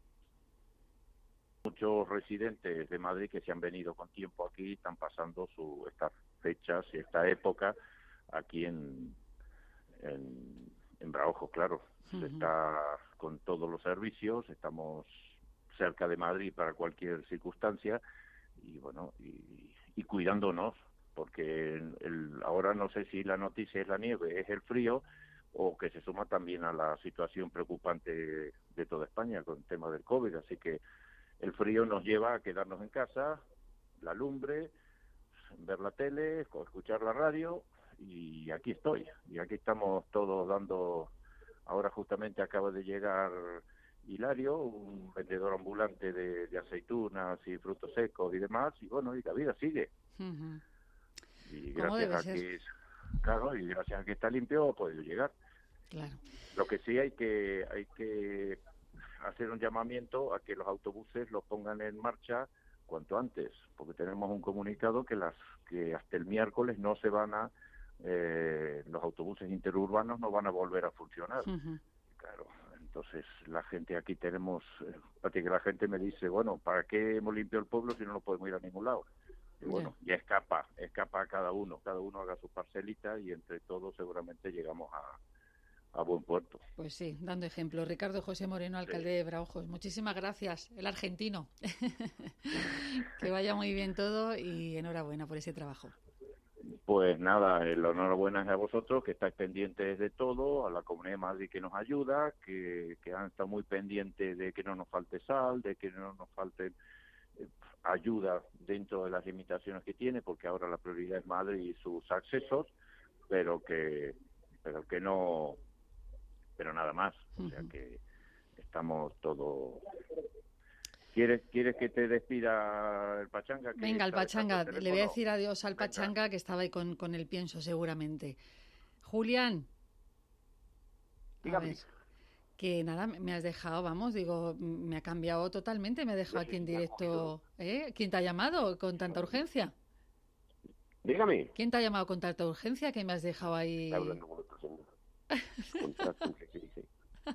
muchos residentes de Madrid que se han venido con tiempo aquí están pasando su estas fechas y esta época aquí en en, en Braojo, claro. Se Ujú. está con todos los servicios, estamos cerca de Madrid para cualquier circunstancia y bueno, y, y cuidándonos, porque el, el- ahora no sé si la noticia es la nieve, es el frío, o que se suma también a la situación preocupante de toda España con el tema del COVID, así que el frío nos lleva a quedarnos en casa, la lumbre, ver la tele, o escuchar la radio, y aquí estoy, y aquí estamos todos dando. Ahora justamente acaba de llegar Hilario, un vendedor ambulante de, de aceitunas y frutos secos y demás, y bueno, y la vida sigue. Ujú. Y ¿Cómo gracias debe a ser? que, claro, y gracias a que está limpio ha podido llegar. Claro. Lo que sí hay que hay que hacer un llamamiento a que los autobuses los pongan en marcha cuanto antes, porque tenemos un comunicado que las que hasta el miércoles no se van a eh, los autobuses interurbanos no van a volver a funcionar. Ujú. Claro, entonces la gente aquí tenemos, eh, que la gente me dice, bueno, ¿para qué hemos limpiado el pueblo si no nos podemos ir a ningún lado? Y bueno, ya escapa, escapa a cada uno, cada uno haga su parcelita y entre todos seguramente llegamos a, a buen puerto. Pues sí, dando ejemplo. Ricardo José Moreno, alcalde de Braojos. Muchísimas gracias, el argentino. Que vaya muy bien todo y enhorabuena por ese trabajo. Pues nada, el enhorabuena es a vosotros, que estáis pendientes de todo, a la Comunidad de Madrid que nos ayuda, que, que han estado muy pendientes de que no nos falte sal, de que no nos falte eh, ayuda dentro de las limitaciones que tiene, porque ahora la prioridad es Madrid y sus accesos, pero que, pero que no, pero nada más, o sea que estamos todos. ¿Quieres, ¿Quieres que te despida el Pachanga? Que Venga, el está dejando Pachanga. el Le voy a teléfono? decir adiós al Venga. Pachanga, que estaba ahí con, con el pienso seguramente. Julián. A Dígame. ver, que nada, me has dejado, vamos, digo, me ha cambiado totalmente, me ha dejado aquí en directo. ¿Eh? ¿Quién te ha llamado con tanta urgencia? Dígame. ¿Quién te ha llamado con tanta urgencia que me has dejado ahí? Está hablando con otro señor. Contrato, ¿qué dice?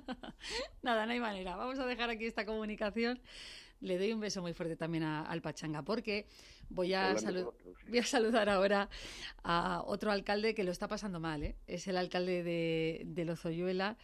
Nada, no hay manera. Vamos a dejar aquí esta comunicación. Le doy un beso muy fuerte también a- al Pachanga, porque voy a, Hablando salu- con otro, sí. voy a saludar ahora a otro alcalde que lo está pasando mal, ¿eh? Es el alcalde de, de Lozoyuela.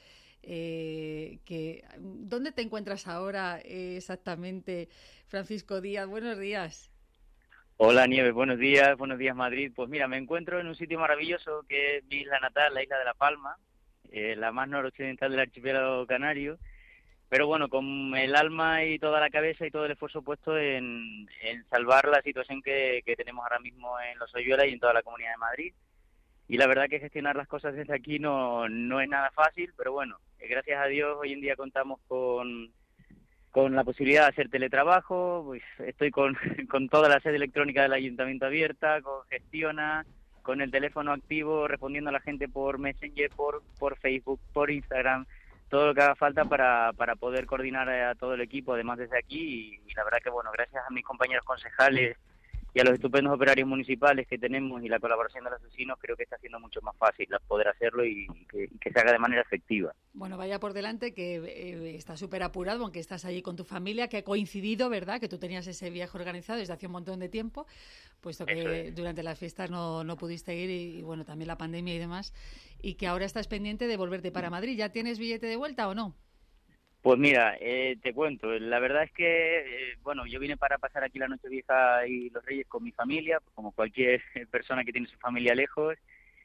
Eh, que, ¿Dónde te encuentras ahora eh, exactamente, Francisco Díaz? Buenos días. Hola Nieves, buenos días, buenos días Madrid. Pues mira, me encuentro en un sitio maravilloso que es mi isla natal, la isla de La Palma, eh, la más noroccidental del archipiélago canario, pero bueno, con el alma y toda la cabeza y todo el esfuerzo puesto en, en salvar la situación que, que tenemos ahora mismo en Lozoyuela y en toda la Comunidad de Madrid. Y la verdad que gestionar las cosas desde aquí no, no es nada fácil, pero bueno, eh, gracias a Dios hoy en día contamos con... con la posibilidad de hacer teletrabajo, pues estoy con, con toda la sede electrónica del ayuntamiento abierta, con Gestiona, con el teléfono activo, respondiendo a la gente por Messenger, por, por Facebook, por Instagram, todo lo que haga falta para, para poder coordinar a todo el equipo, además desde aquí, y, y la verdad que, bueno, gracias a mis compañeros concejales y a los estupendos operarios municipales que tenemos y la colaboración de los vecinos, creo que está siendo mucho más fácil poder hacerlo y, y que, y que se haga de manera efectiva. Bueno, vaya por delante que eh, estás súper apurado, aunque estás allí con tu familia, que ha coincidido, ¿verdad? Que tú tenías ese viaje organizado desde hace un montón de tiempo, puesto que durante las fiestas no, no pudiste ir y, y, bueno, también la pandemia y demás, y que ahora estás pendiente de volverte para Madrid. ¿Ya tienes billete de vuelta o no? Pues mira, eh, te cuento, la verdad es que, eh, bueno, yo vine para pasar aquí la Nochevieja y los Reyes con mi familia, como cualquier persona que tiene su familia lejos,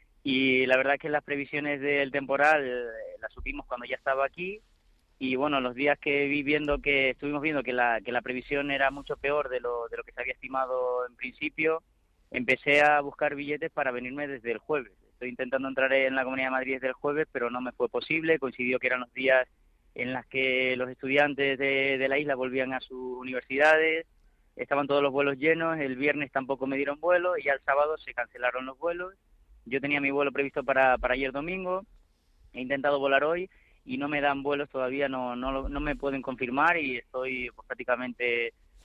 y la verdad es que las previsiones del temporal eh, las supimos cuando ya estaba aquí, y bueno, los días que vi viendo que estuvimos viendo que la, que la previsión era mucho peor de lo, de lo que se había estimado en principio, empecé a buscar billetes para venirme desde el jueves. Estoy intentando entrar en la Comunidad de Madrid desde el jueves, pero no me fue posible, coincidió que eran los días en las que los estudiantes de, de la isla volvían a sus universidades, estaban todos los vuelos llenos, el viernes tampoco me dieron vuelo y ya el sábado se cancelaron los vuelos. Yo tenía mi vuelo previsto para, para ayer domingo, he intentado volar hoy y no me dan vuelos todavía, no no, lo- no me pueden confirmar y estoy pues, prácticamente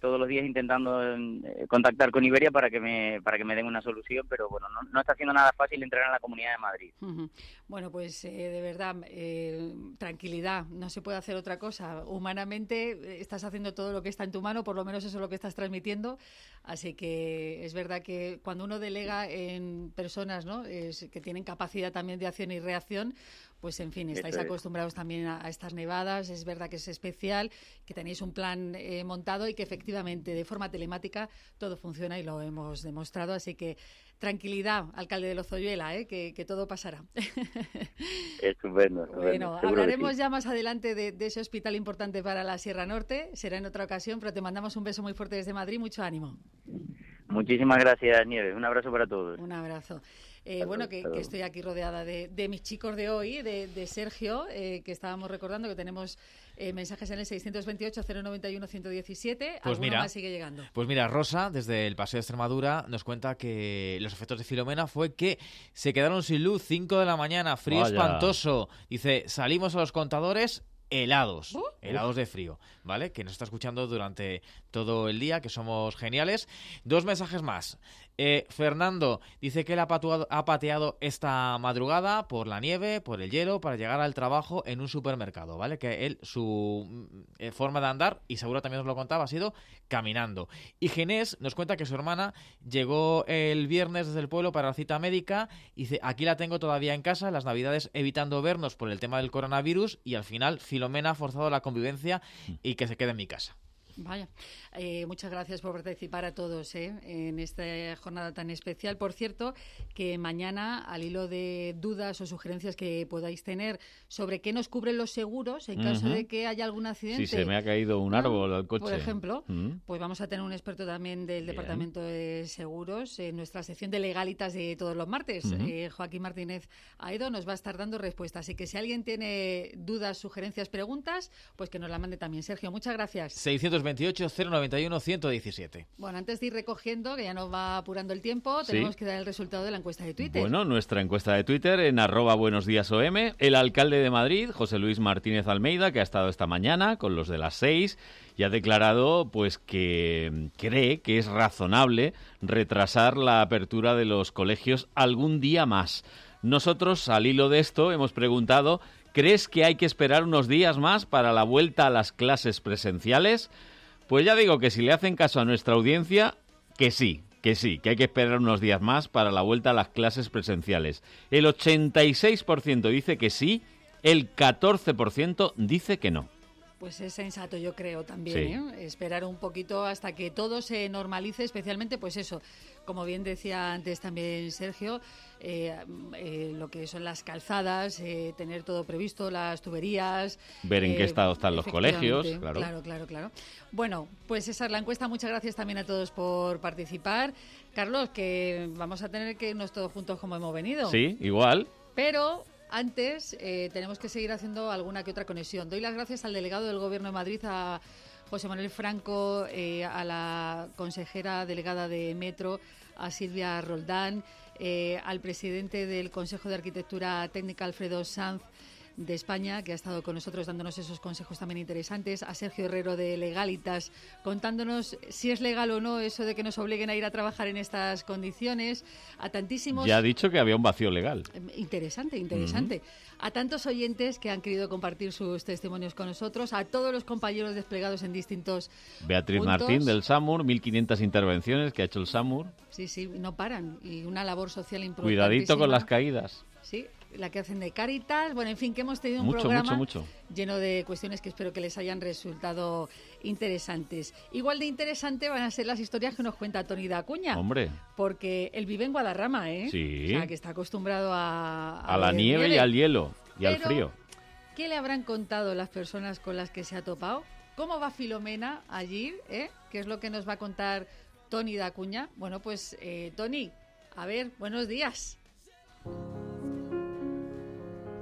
todos los días intentando eh, contactar con Iberia para que me para que me den una solución, pero bueno, no, no está siendo nada fácil entrar en la Comunidad de Madrid. Uh-huh. Bueno, pues eh, de verdad, eh, tranquilidad, no se puede hacer otra cosa. Humanamente eh, estás haciendo todo lo que está en tu mano, por lo menos eso es lo que estás transmitiendo, así que es verdad que cuando uno delega en personas, ¿no?, es, que tienen capacidad también de acción y reacción, pues en fin, estáis Eso es. acostumbrados también a, a estas nevadas, es verdad que es especial, que tenéis un plan eh, montado y que efectivamente de forma telemática todo funciona y lo hemos demostrado, así que tranquilidad, alcalde de Lozoyuela, ¿eh? que, que todo pasará. Estupendo, estupendo. Bueno, Seguro hablaremos que sí. ya más adelante de, de ese hospital importante para la Sierra Norte, será en otra ocasión, pero te mandamos un beso muy fuerte desde Madrid, mucho ánimo. Muchísimas gracias, Nieves. Un abrazo para todos. Un abrazo. Eh, bueno, que, que estoy aquí rodeada de, de mis chicos de hoy, de, de Sergio, eh, que estábamos recordando que tenemos eh, mensajes en el seiscientos veintiocho, cero noventa y uno, ciento diecisiete. Pues Alguno mira, más sigue llegando. Pues mira, Rosa, desde el Paseo de Extremadura, nos cuenta que los efectos de Filomena fue que se quedaron sin luz, cinco de la mañana, frío Vaya. espantoso. Dice, salimos a los contadores helados, Uh. helados de frío, ¿vale? Que nos está escuchando durante todo el día, que somos geniales. Dos mensajes más. Eh, Fernando dice que él ha pateado, ha pateado esta madrugada por la nieve, por el hielo, para llegar al trabajo en un supermercado, ¿vale? Que él, su eh, forma de andar, y seguro también os lo contaba, ha sido caminando. Y Ginés nos cuenta que su hermana llegó el viernes desde el pueblo para la cita médica y dice, aquí la tengo todavía en casa, las navidades evitando vernos por el tema del coronavirus, y al final Filomena ha forzado la convivencia y que se quede en mi casa. Vaya, eh, muchas gracias por participar a todos ¿eh? en esta jornada tan especial. Por cierto, que mañana, al hilo de dudas o sugerencias que podáis tener sobre qué nos cubren los seguros en caso Ujú. de que haya algún accidente. Si se me ha caído un árbol al coche. Por ejemplo, Mm. pues vamos a tener un experto también del Bien. Departamento de Seguros en nuestra sección de legalitas de todos los martes. Ujú. Eh, Joaquín Martínez Aedo nos va a estar dando respuestas. Así que si alguien tiene dudas, sugerencias, preguntas, pues que nos la mande también. Sergio, muchas gracias. seiscientos veintiocho, cero noventa y uno, ciento diecisiete. Bueno, antes de ir recogiendo, que ya nos va apurando el tiempo, Sí. tenemos que dar el resultado de la encuesta de Twitter. Bueno, nuestra encuesta de Twitter en arroba buenos días O M. El alcalde de Madrid, José Luis Martínez Almeida, que ha estado esta mañana con los de las seis, y ha declarado pues que cree que es razonable retrasar la apertura de los colegios algún día más. Nosotros, al hilo de esto, hemos preguntado, ¿crees que hay que esperar unos días más para la vuelta a las clases presenciales? Pues ya digo que si le hacen caso a nuestra audiencia, que sí, que sí, que hay que esperar unos días más para la vuelta a las clases presenciales. El ochenta y seis por ciento dice que sí, el catorce por ciento dice que no. Pues es sensato, yo creo también, Sí. ¿eh? Esperar un poquito hasta que todo se normalice, especialmente, pues eso, como bien decía antes también Sergio, eh, eh, lo que son las calzadas, eh, tener todo previsto, las tuberías. Ver en qué estado están los colegios, efectivamente. claro. Claro, claro, claro. Bueno, pues esa es la encuesta. Muchas gracias también a todos por participar. Carlos, que vamos a tener que irnos todos juntos como hemos venido. Sí, igual. Pero antes eh, tenemos que seguir haciendo alguna que otra conexión. Doy las gracias al delegado del Gobierno de Madrid, a José Manuel Franco, eh, a la consejera delegada de Metro, a Silvia Roldán, eh, al presidente del Consejo de Arquitectura Técnica, Alfredo Sanz, de España, que ha estado con nosotros dándonos esos consejos también interesantes, a Sergio Herrero de Legalitas, contándonos si es legal o no eso de que nos obliguen a ir a trabajar en estas condiciones, a tantísimos... Ya ha dicho que había un vacío legal. Interesante, interesante. A tantos oyentes que han querido compartir sus testimonios con nosotros, a todos los compañeros desplegados en distintos Beatriz puntos. Martín del SAMUR, mil quinientas intervenciones que ha hecho el SAMUR. Sí, sí, no paran. Y una labor social importantísima. Cuidadito con las caídas. Sí, la que hacen de Cáritas. Bueno, en fin, que hemos tenido un Mucho, programa mucho, mucho. lleno de cuestiones que espero que les hayan resultado interesantes. Igual de interesante van a ser las historias que nos cuenta Toni da Acuña. Hombre. Porque él vive en Guadarrama, ¿eh? Sí. O sea, que está acostumbrado a... A la ver nieve y al hielo y al Pero, frío. ¿qué le habrán contado las personas con las que se ha topado? ¿Cómo va Filomena allí? ¿Eh? ¿Qué es lo que nos va a contar Toni da Acuña? Bueno, pues, eh, Toni, a ver, buenos días.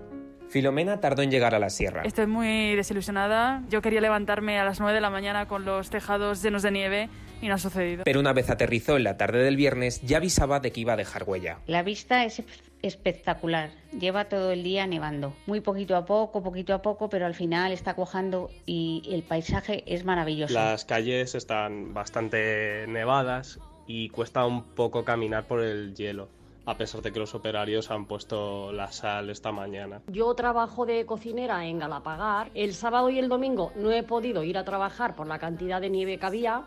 Filomena tardó en llegar a la sierra. Estoy muy desilusionada. Yo quería levantarme a las nueve de la mañana con los tejados llenos de nieve y no ha sucedido. Pero una vez aterrizó en la tarde del viernes, ya avisaba de que iba a dejar huella. La vista es espectacular. Lleva todo el día nevando. Muy poquito a poco, poquito a poco, pero al final está cuajando y el paisaje es maravilloso. Las calles están bastante nevadas y cuesta un poco caminar por el hielo, a pesar de que los operarios han puesto la sal esta mañana. Yo trabajo de cocinera en Galapagar. El sábado y el domingo no he podido ir a trabajar por la cantidad de nieve que había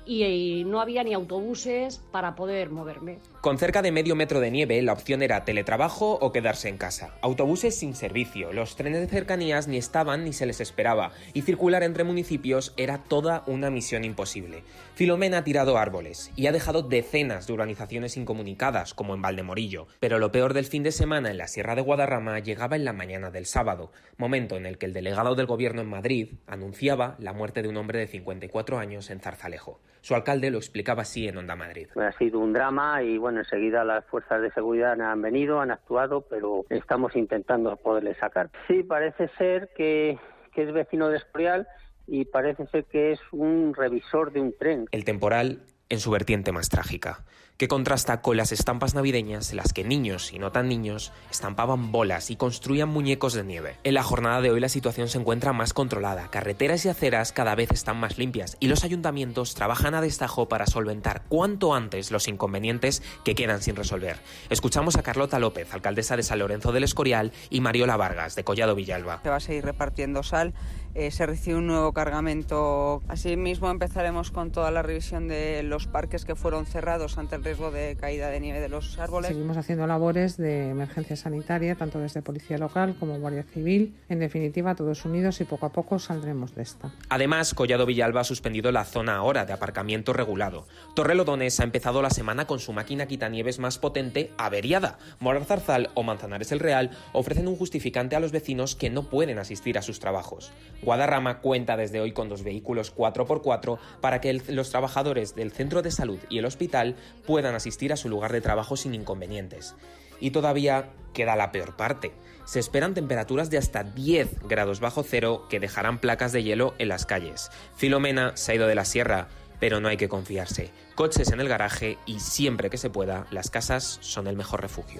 y no había ni autobuses para poder moverme. Con cerca de medio metro de nieve, la opción era teletrabajo o quedarse en casa. Autobuses sin servicio, los trenes de cercanías ni estaban ni se les esperaba, y circular entre municipios era toda una misión imposible. Filomena ha tirado árboles y ha dejado decenas de urbanizaciones incomunicadas, como en Valdemorillo. Pero lo peor del fin de semana en la Sierra de Guadarrama llegaba en la mañana del sábado, momento en el que el delegado del gobierno en Madrid anunciaba la muerte de un hombre de cincuenta y cuatro años en Zarzalejo. Su alcalde lo explicaba así en Onda Madrid. Ha sido un drama y bueno, enseguida las fuerzas de seguridad han venido, han actuado, pero estamos intentando poderle sacar. Sí, parece ser que, que es vecino de Escorial y parece ser que es un revisor de un tren. El temporal en su vertiente más trágica, que contrasta con las estampas navideñas en las que niños y no tan niños estampaban bolas y construían muñecos de nieve. En la jornada de hoy la situación se encuentra más controlada, carreteras y aceras cada vez están más limpias y los ayuntamientos trabajan a destajo para solventar cuanto antes los inconvenientes que quedan sin resolver. Escuchamos a Carlota López, alcaldesa de San Lorenzo del Escorial, y Mariola Vargas, de Collado Villalba. Se va a seguir repartiendo sal, eh, se recibe un nuevo cargamento. Asimismo empezaremos con toda la revisión de los parques que fueron cerrados ante el riesgo de caída de nieve de los árboles. Seguimos haciendo labores de emergencia sanitaria, tanto desde Policía Local como Guardia Civil. En definitiva, todos unidos y poco a poco saldremos de esta. Además, Collado Villalba ha suspendido la zona ahora de aparcamiento regulado. Torrelodones ha empezado la semana con su máquina quitanieves más potente averiada. Moralzarzal o Manzanares el Real ofrecen un justificante a los vecinos que no pueden asistir a sus trabajos. Guadarrama cuenta desde hoy con dos vehículos cuatro por cuatro para que el, los trabajadores del centro de salud y el hospital puedan asistir a su lugar de trabajo sin inconvenientes. Y todavía queda la peor parte. Se esperan temperaturas de hasta diez grados bajo cero que dejarán placas de hielo en las calles. Filomena se ha ido de la sierra, pero no hay que confiarse. Coches en el garaje y siempre que se pueda, las casas son el mejor refugio.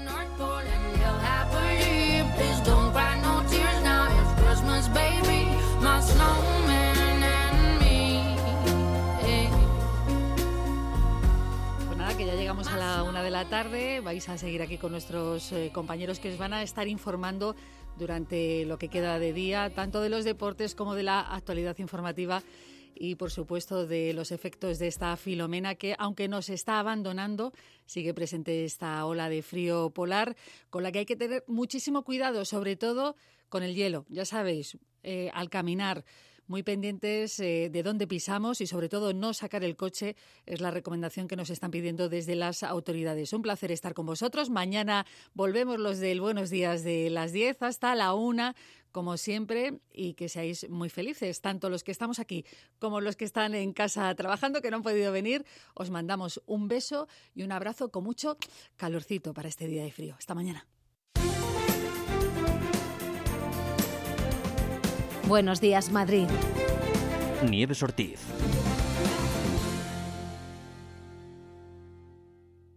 Que ya llegamos a la una de la tarde, vais a seguir aquí con nuestros eh, compañeros que os van a estar informando durante lo que queda de día, tanto de los deportes como de la actualidad informativa y, por supuesto, de los efectos de esta Filomena que, aunque nos está abandonando, sigue presente esta ola de frío polar con la que hay que tener muchísimo cuidado, sobre todo con el hielo. Ya sabéis, eh, al caminar, muy pendientes eh, de dónde pisamos y, sobre todo, no sacar el coche es la recomendación que nos están pidiendo desde las autoridades. Un placer estar con vosotros. Mañana volvemos los del Buenos Días de las diez hasta la una, como siempre, y que seáis muy felices, tanto los que estamos aquí como los que están en casa trabajando, que no han podido venir. Os mandamos un beso y un abrazo con mucho calorcito para este día de frío. Hasta mañana. Buenos días, Madrid. Nieves Ortiz.